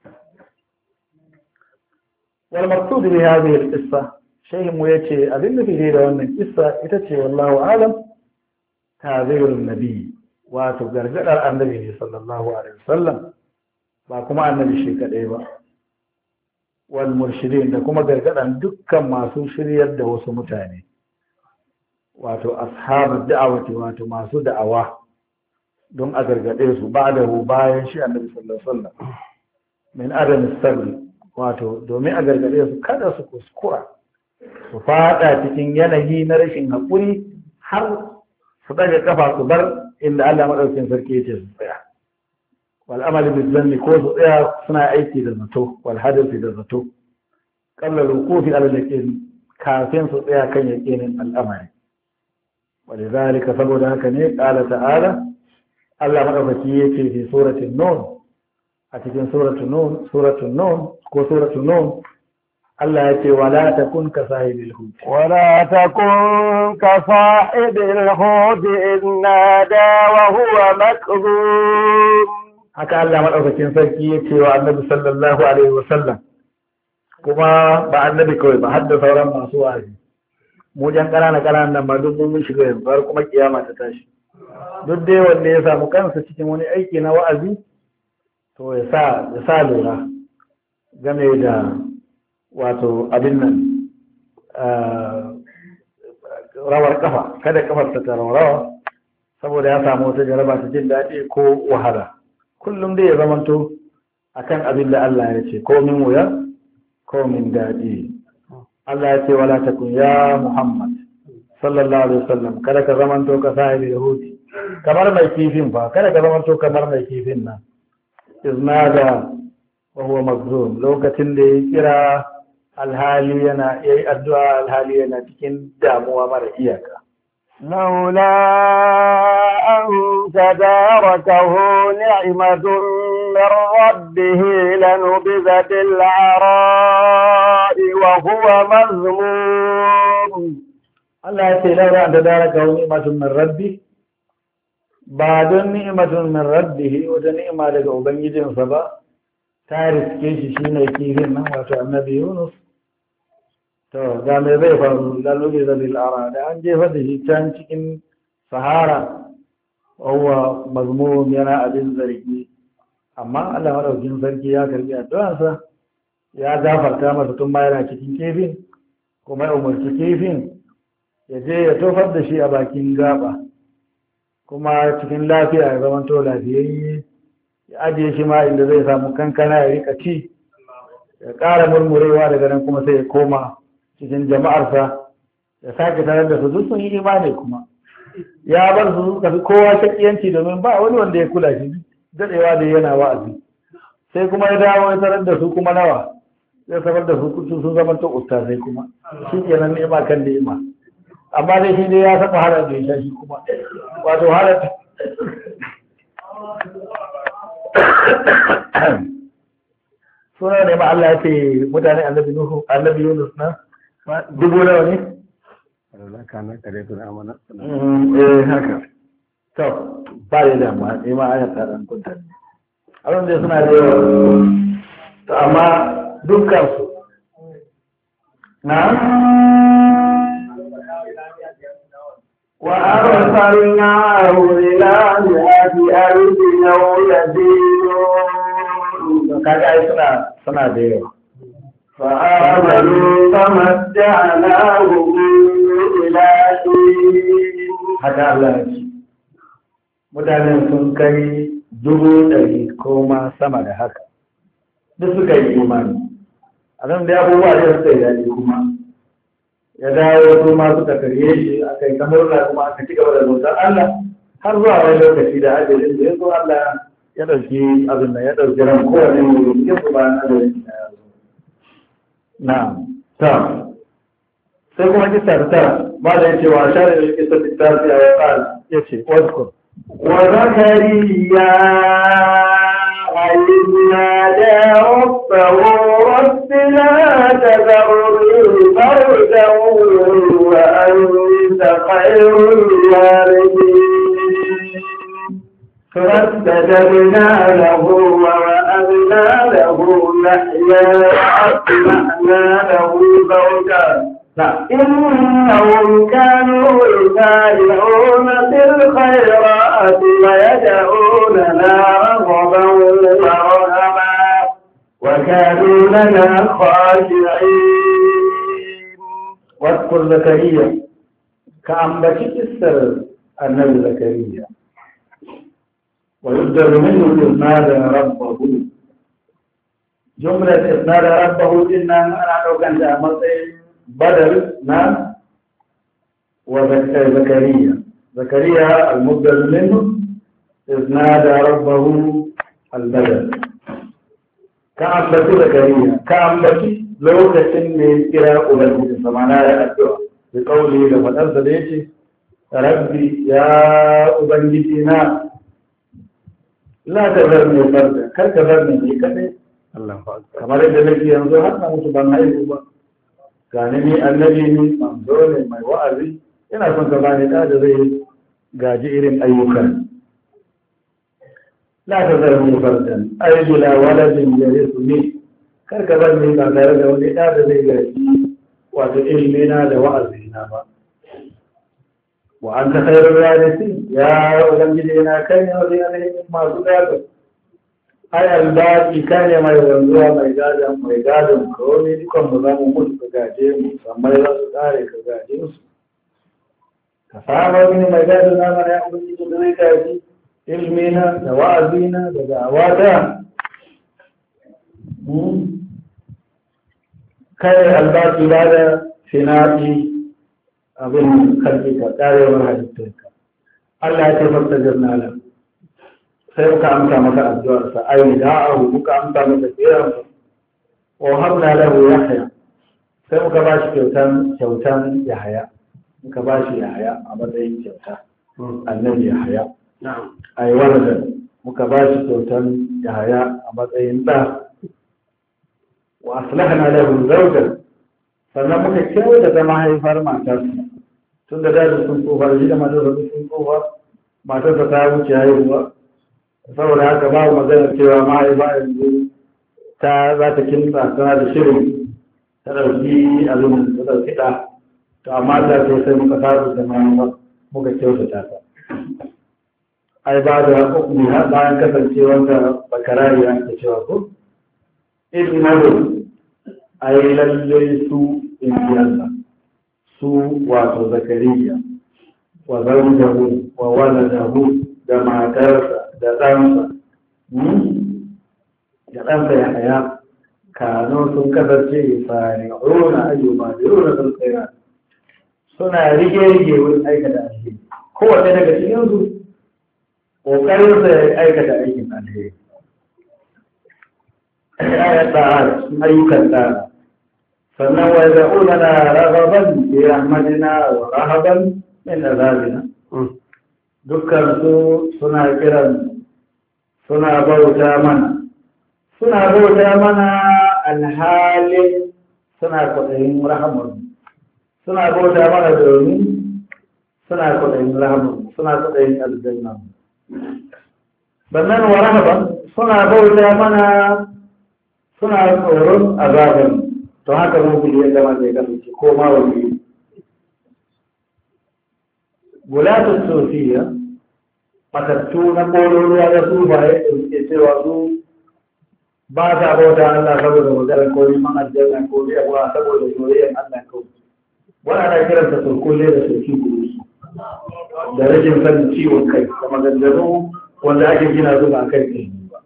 Wal maqsud bi hadhihi al-qissa, shehin mu yace abin da ke da wannan kissa ita ce wallahu alam tazirun nabi, wato gargadar annabi ne sallallahu alaihi wasallam, ba kuma annabi shi kadai ba. Wal murshidin, da kuma gargadan dukkan masu shiryar da wasu mutane, wato ashabul da'awati, wato masu da'awa, don a gargade su ba da bayan shi annabi sallallahu alaihi wasallam min adam sabri, wato domin a gargade su kada su kuskura su fada cikin yanayi na rashin haƙuri har su daga kafa su bar inda Allah madaukakin sarki yake su tsaya. Wal amali bil zanni, ko su tsaya suna aiki da zato, wal hadafi da zato, qabla al-wuqufi ala al-yaqin, kafin su tsaya kan yaqinin al'amari. Walidhalika, saboda haka ne qala ta'ala, Allah madaukaki yake fi suratul nun, a cikin suratul nun, suratul nun ko suratul nun, Allah ya ce wala takun ka sahibil hud, wala takun ka sahibil hud in nada wa huwa makzum. Haka Allah madaukakin sarki ya ce wa annabi sallallahu alaihi wasallam, kuma ba annabi kawai ba, har da sauran masu wa'azi. Mu jan ƙanana ƙananan nan ba duk mun shiga yanzu har kuma kiyama ta tashi. Duk dai wanda ya samu kansa cikin wani aiki na wa'azi, to ya sa ya sa lura game da wato abin nan rawar kafa, kada kafar ta rawa saboda ya samu wata jaraba ta jin daɗi ko wahala. Kullum dai ya zamanto akan abin da Allah ya ce, ko min wuya ko min daɗi. Allah ya ce wala takun ya Muhammad sallallahu alaihi wasallam, kada ka zamanto ka sahibi yahudi, kamar mai kifin fa, kada ka zamanto kamar mai kifin nan. Iznada wa huwa mazlum, lokacin da ya kira alhali yana yayi addu'a alhali yana cikin damuwa mara iyaka. laula an tadarakahu ni'matun min rabbih lanubiza bil 'ara'i wa huwa mazmum. Allah ya ce laula an tadarakahu ni'matun min rabbi, ba don ni'imatun min rabbihi wata ni'ima daga ubangijinsa ba ta riske shi shine kifin nan wato annabi Yunus to ga me zai faru lalubi da bil'ara da an jefa da shi can cikin sahara wa mazmum yana abin zargi amma Allah madaukin sarki ya karbi addu'arsa ya gafarta masa tun ma yana cikin kifin kuma ya umarci kifin ya je ya tofar da shi a bakin gaba kuma cikin lafiya ya zama to lafiyayye ya ajiye shi ma inda zai samu kankana ya rika ci ya ƙara murmurewa daga nan kuma sai ya koma cikin jama'arsa ya sake tarar da su duk sun yi imani kuma ya bar su suka fi kowa shakiyanci domin ba wani wanda ya kula shi daɗewa da yana wa'azi sai kuma ya dawo ya tarar da su kuma nawa ya sabar da su sun zama to ustazai kuma shi kenan ni'ima kan ni'ima amma dai shi dai ya saba halar da ya sha shi kuma wato halar suna ne ma Allah ya ce mutane annabi Nuhu annabi Yunus na dubu nawa ne Allah kana kare tun amana eh haka to ba ya da ma ne ma aya ta ran kunta abin da suna da yawa to amma dukkan su na وأرسلناه إلى مئة ألف أو يزيدون kaga ai suna suna da yawa فآمنوا فمتعناهم إلى حين haka Allah ya ce mutanen sun kai dubu ɗari ko ma sama da haka duk suka yi imani a nan da abubuwa da suka yi daɗi kuma ya dawo su ma suka karye shi aka yi kamar da kuma aka ci gaba da bautar Allah har zuwa wani lokaci da ajalin da ya zo Allah ya ɗauki abin da ya ɗauki ran kowane wuri cikin su bayan ajalin da ya zo na ta sai kuma kisa ta tara ba da ya ce wa share da kisa ta tara ya tsara ya ce wadkur وزكريا إذ نادى ربه رب لا تذرني فردا وأنت خير الوارثين فاستجبنا له ووهبنا له يحيى وأصلحنا له زوجا إنهم كانوا يسارعون في الخيرات ويدعوننا رغبا ورهبا وكانوا لنا خاشعين. واذكر زكريا كأنبت السر النبي زكريا ويبدل منه إذ نادى ربه جملة إذ نادى ربه إن أنا كان مثل بدل نام وزكريا زكريا المبدل منه إذ نادى ربه البدل كأنبت زكريا كأنبت لو كسن كراء أولئك سمعنا الدعاء بقوله لما تنسى ليش ربي يا أبنجتنا لا تذرني فردا كل تذرني كذا الله أكبر كما رأيت لك ينظر حتى مصبان هاي gane ni annabi ne manzo ne mai wa'azi ina son ka bani da zai gaji irin ayyukan la ta zarmi fardan ay bila waladin yarisuni kar ka bar ni ba tare da wani da zai gaji wato ilmi na da wa'azi na ba wa anta khairul warisin ya ubangiji na kai ne wani ne masu gado ai albaki kane mai wanzuwa mai gadon mai gadon kawai dukan mu za mu mutu ka gaje mu amma za su kare ka gaje su ka saba mini mai gadon na mana ya ubangiji da zai gaji ilmina da wa'azina da da'awata kai albaki ba da finafi abin karfi ka karewar halittarka Allah ya ce fasta jirnala sai muka amsa maka addu'arsa ai da'ahu muka amsa maka kiransa wa habna lahu yahya sai muka ba shi kyautan kyautan yahya muka ba shi yahya a matsayin kyauta annabi yahya ai wanda muka ba shi kyautan yahya a matsayin da wa aslahna lahu zawjan sannan muka kyauta ta mahaifar matarsa tun da dadi sun tsofa da shi da matarsa sun tsofa matarsa ta wuce haihuwa saboda haka babu magana cewa mahaifa yanzu ta za ta kinsa tana da shirin ta ɗauki abin ta ɗauki ɗa to amma ta ce sai muka sabu da mahaifa muka kyautata ta ai ba da hukumi har bayan kasancewar da bakarari ake cewa ko innahu ai lallai su in Allah su wato zakariya wa zawjahu wa waladahu da matarsa da ɗansa da ɗansa ya haya kano sun kasance fari'una ayyuma da yau sun tsaya suna rige-rige wurin aikata alheri kowace daga cikinsu ƙoƙarinsa ya aikata aikin alheri ayat ta'ala ayyukan ta'ala sannan wa yad'una raghaban fi rahmatina wa rahaban min azabina dukkan su suna kiran suna bauta mana suna bauta mana alhalin suna kwaɗayin rahamar suna bauta mana domin suna kwaɗayin rahamar suna kwaɗayin aljanna sannan wa rahaban suna bauta mana suna tsoron azaban to haka mun fi yadda ma zai kasance ko ma wani gulatun sofiya matattu na ƙololuwa da su ba ya ɗauke cewa su ba ta bauta Allah saboda wajen ko neman aljanna ko biya ba saboda soyayyar Allah kawai wani ana kiransa turkule da soki kuru da rashin sanin ciwon kai da maganganu wanda ake gina su ba kai kai ba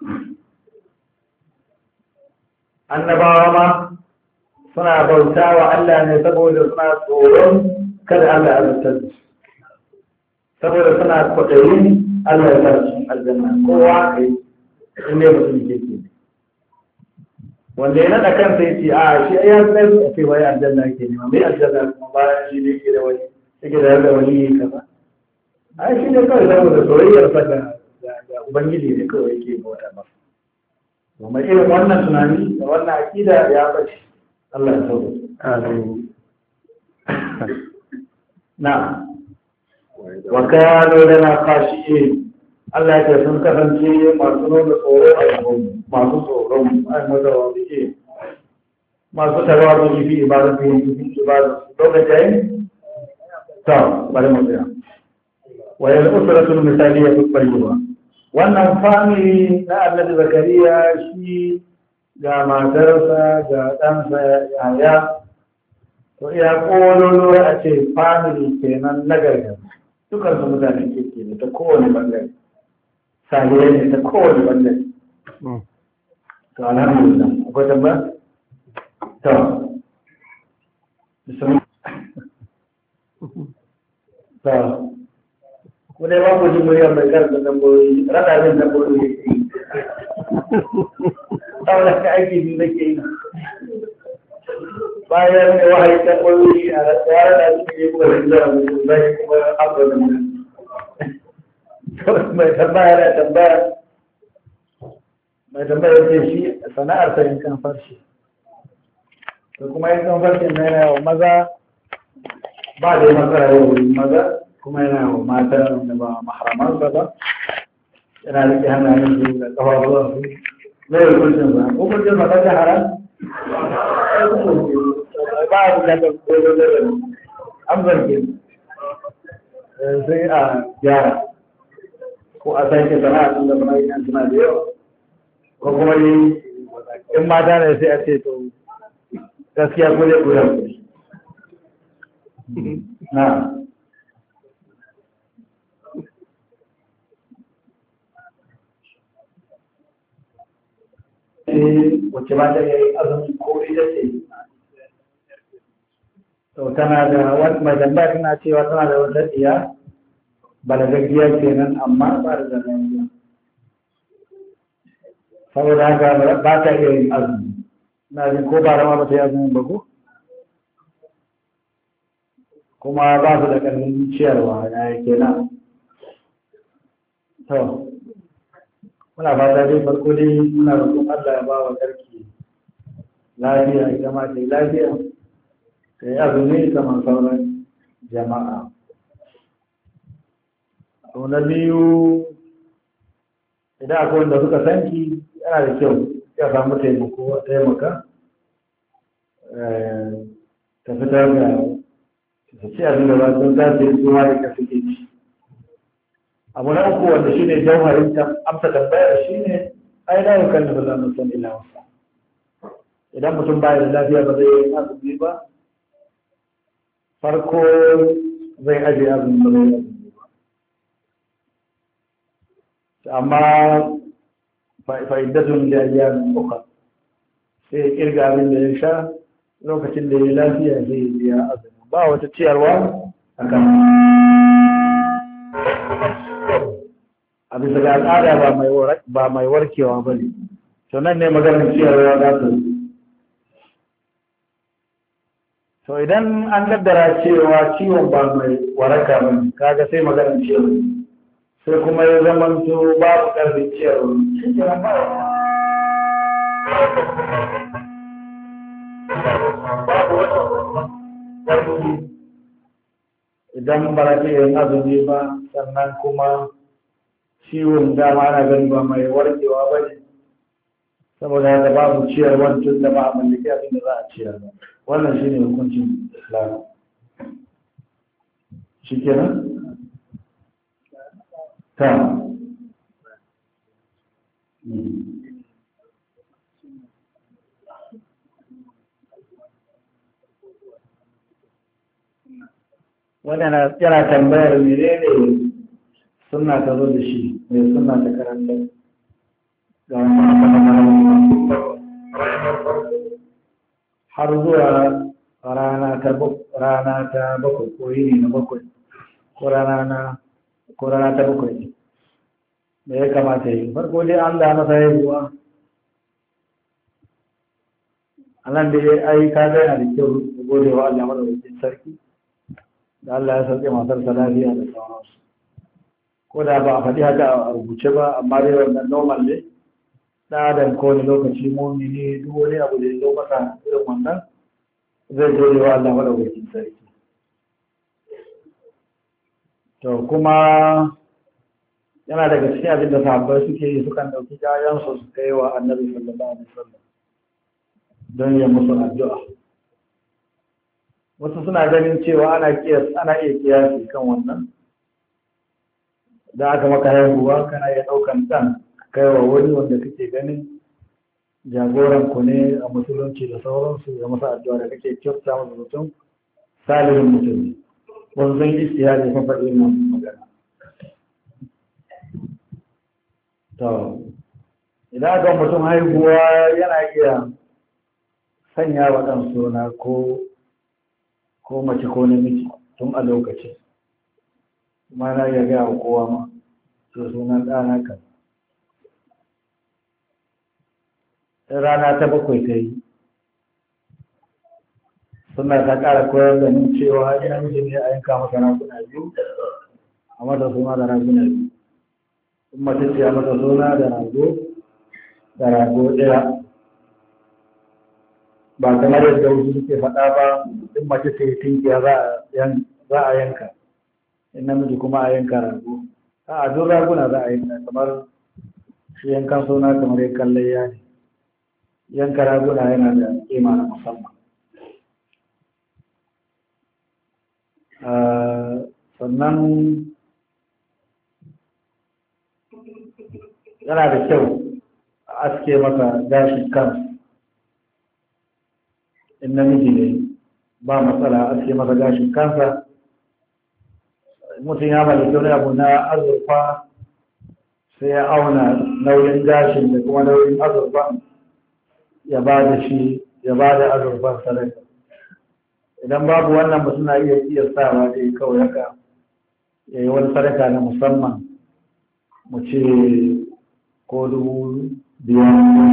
annabawa ma suna bauta wa Allah ne saboda suna tsoron kada Allah ya zartar da su saboda suna kwaɗayin Allah ya zartar aljanna kowa kai in ne mutum ke ke wanda ya naɗa kansa ya ce a shi ya zai a ce wai aljanna ke nema mai aljanna kuma bayan shi ne ke da wani yake da yadda wani yi kaza a shi ne kawai saboda soyayyar sa da ubangiji ne kawai yake bauta masa kuma irin wannan tunani da wannan akida ya bace Allah ya sauke amin na wa kanu lana khashiyin Allah ya sun kasance masu nuna tsoro a gaban masu tsoron ai madawabi masu tarawa da fi ibadatu fi ibadatu lokacin ta bari mu tsaya wa ya usratul misaliya fi tayyiba wannan family na Annabi Zakariya shi ga matarsa ga ɗansa yaya to ya kololo a ce family kenan na gargajiya dukkan su mutane ke ne ta kowane bangare sahiyar ne ta kowane bangare to alhamdulillah akwai tambaya to bismillah to ko dai ba ku ji muryar mai karanta tambayoyi rada min tambayoyi saboda ka aiki biyu nake yi bayan da wahayi tambayoyi a tsara da su ne kuma rinjara mutum zai kuma abu da mai tambaya da tambaya mai tambaya ce shi sana'ar sa yankan farshi to kuma yankan farshin na yana yawa maza ba da yi matsara yau wurin maza kuma yana yawa mata da ba maharamansa ba yana rike hannayen su da ƙafafuwan su mai hukuncin sa hukuncin sa ta haram ba a bukatar koyo da an zarge sai a gyara ko a sake sana'a tun da sana'a suna da yawa ko kuma yi in mata ne sai a ce to gaskiya ko zai koyar na wacce ba ta yi azumi ko ita ce to tana da wani mai tambaya tana cewa tana da wata iya balagaggiya kenan amma ba da lafiya saboda haka ba ta iya yin azumi na jin ko ba rama ba ta yi azumin ba ko kuma ba su da ƙarfin ciyarwa na ya kenan to muna fata dai farko dai muna roƙon Allah ya ba wa sarki lafiya ita ma ta lafiya ta yi azumi kamar sauran jama'a to na biyu idan akwai wanda suka sanki yana da kyau ya samu taimako a taimaka ta fitar da su ci abin da ba don za su yi zuwa da ka suke ci. Abu na uku wanda shi ne jauharin amsa tambayar shi ne ai na yukan da ba za mu san ila wasa. Idan mutum baya da lafiya ba zai yi azumi ba, farko zai ajiye azumi ba zai yi azumi ba. Amma fa'idatun da ya uka sai ya kirga abin da ya sha lokacin da ya lafiya zai biya azumi. Ba wata ciyarwa a kan a bisa ga al'ada ba mai warkewa ba ne. To nan ne maganar ciyarwa za ta yi. To idan an kaddara cewa ciwon ba mai waraka ba ne, kaga sai maganar ciyarwa. Sai kuma ya zama to babu ƙarfin ciyarwa. Shi ke nan ba idan ba za ta yin azumi ba sannan kuma ciwon dama ana gani ba mai warkewa ba ne saboda haka babu ciyarwa tun da ba a mallaki abin da za a ciyar ba. Wannan shi ne hukuncin Islam. Shi kenan? Ta. Wannan yana tambayar menene suna ta zo da shi mai suna ta karanta ga har zuwa rana ta rana ta bakwai ko yini na bakwai ko rana na ko rana ta bakwai da ya kamata yi farko dai an da masa haihuwa a nan da ya yi kaga yana da kyau gode wa Allah madaukakin sarki da Allah ya sauke matarsa lafiya da sauransu ko da ba a faɗi haka a rubuce ba amma dai wannan normal ne ɗan adam ko wani lokaci mumini duk wani abu da ya zo masa irin wannan zai gode wa Allah madaukakin sarki. To kuma yana daga cikin abin da sahabbai suke yi sukan ɗauki ƴaƴansu su kai wa annabi sallallahu alaihi wasallam don ya musu addu'a. Wasu suna ganin cewa ana kiyas ana iya kiyasi kan wannan da aka maka haihuwa kana iya ɗaukan ɗan kai wa wani wanda kake ganin jagoran ku ne a musulunci da sauransu da masa addu'a da kake kyauta masa mutum salihin mutum ne wasu sun yi istihadi sun faɗi yin magana. To idan aka mutum haihuwa yana iya sanya wa ɗan suna ko ko mace ko namiji tun a lokacin kuma na iya gaya wa kowa ma to sunan ɗana kan rana ta bakwai ta yi suna ta ƙara koyar da ni cewa ya namiji ne a yanka masa raguna biyu a mata suna da raguna biyu in mace ce a mata suna da rago da rago ɗaya ba kamar yadda wasu suke faɗa ba in mace ce tinkiya za a yanka in namiji kuma a yanka rago a duk raguna za a yanka kamar shi yankan suna kamar yankan layya ne yanka raguna yana da kima na musamman. Sannan yana da kyau a aske masa gashin kansa in namiji ne ba matsala aske masa gashin kansa. Mutum ya mallaki wani abu na azurfa sai ya auna nauyin gashin da kuma nauyin azurfa ya ba da shi ya ba da azurfan sadaka. Idan babu wannan mutum na iya iya sawa da ya kawai haka ya yi wani sadaka na musamman mu ce ko dubu biyar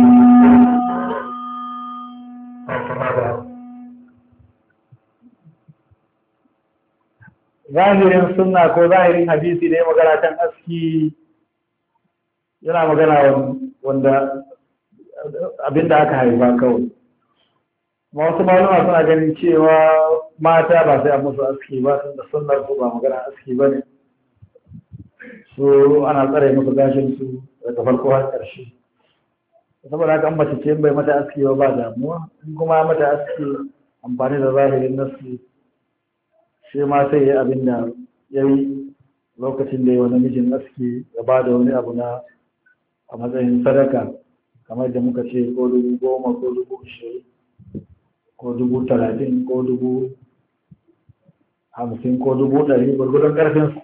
zahirin sunna ko zahirin hadisi da ya magana kan aski yana magana wanda abinda aka haifa kawai. Ma wasu malama suna ganin cewa mata ba sai a musu aski ba tunda sunnar su ba magana aski ba ne. su ana tsare musu gashin su daga farko har ƙarshe. Saboda haka an mace ce bai mata aski ba ba damuwa, in kuma mata aski amfani da zahirin nasu shi ma sai ya abin da ya yi lokacin da ya wani mijin aski ya ba da wani abu na a matsayin sadaka kamar da muka ce ko dubu goma ko dubu ashirin ko dubu talatin ko dubu hamsin ko dubu ɗari gwargwadon ƙarfin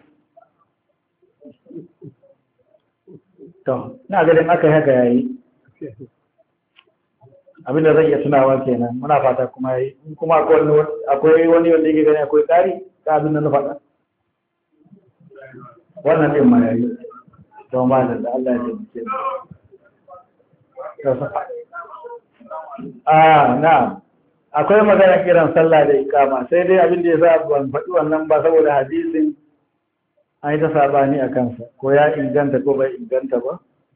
to ina ganin aka yi haka yayi abinda zai iya tunawa kenan muna fata kuma yi in kuma akwai wani wanda yake gani akwai ƙari ta abin da na faɗa wannan ɗin ma yayi don ba da Allah ya taimake mu a na akwai magana kiran sallah da ikama sai dai abin da ya sa ban faɗi wannan ba saboda hadisin an yi ta sabani a kansa ko ya inganta ko bai inganta ba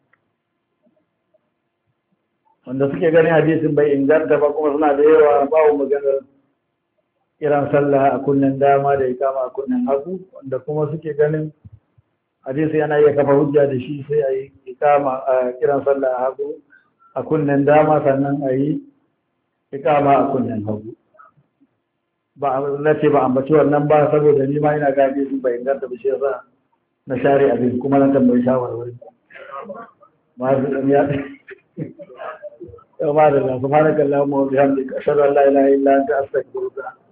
wanda suke ganin hadisin bai inganta ba kuma suna da yawa babu maganar kiran sallah a kunnen dama da ikama a kunnen hagu wanda kuma suke ganin hadisi yana iya kafa hujja da shi sai a yi ikama a kiran sallah a hagu a kunnen dama sannan a yi ikama a kunnen hagu ba na ce ba ambaci wannan ba saboda ni ma ina gaje su bai inganta ba shi yasa na share abin kuma na tambayi shawarwari ma su dan ya yau ma da subhanakallahumma wa bihamdika ashhadu an la ilaha illa anta astaghfiruka